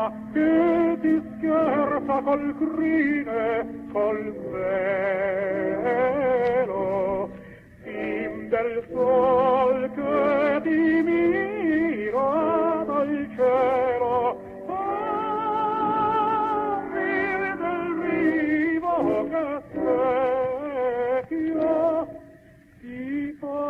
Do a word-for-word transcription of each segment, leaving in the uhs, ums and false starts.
che ti scherza col crine, col velo, fin del sol che ti mira dal cielo. Amir del vivo che specchia ti fa.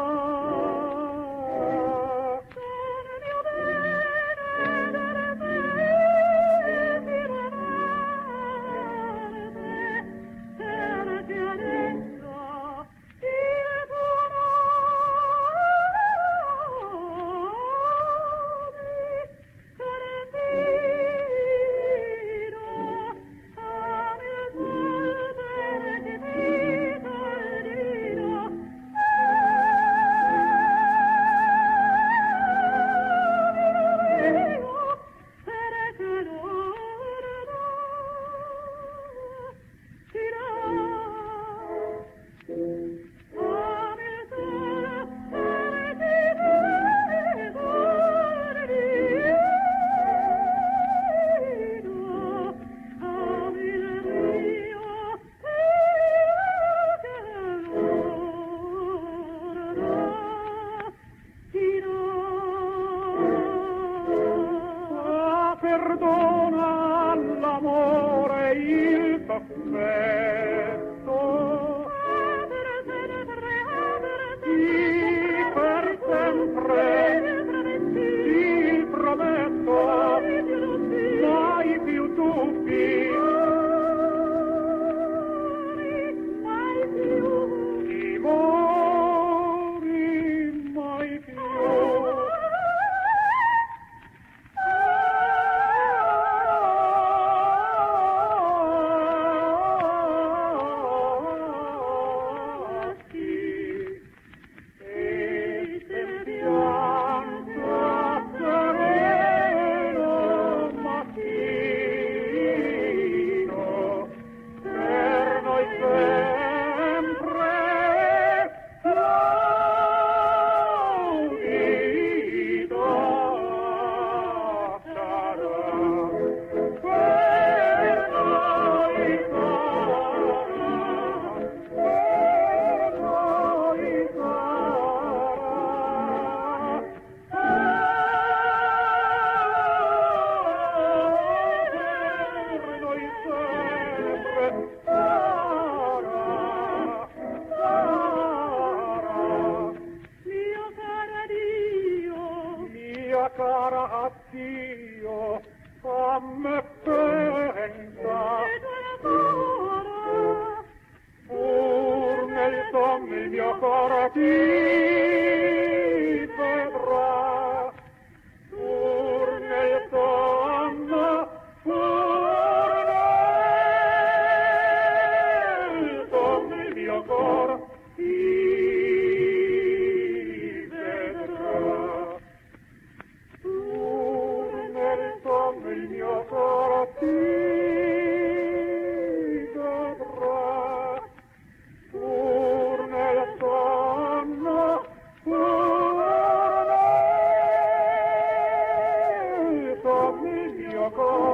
Perdona all'amore il soffetto, sì, per sempre il prometto, mai più dubbi, timori, mai più. Cara addio, a me pensa, pur nel sonno il mio cor ti vedrà, pur nel sonno, pur nel sonno il mio cor ti il mio cor ti vedrà, pur nel sonno, pur nel sonno il mio cor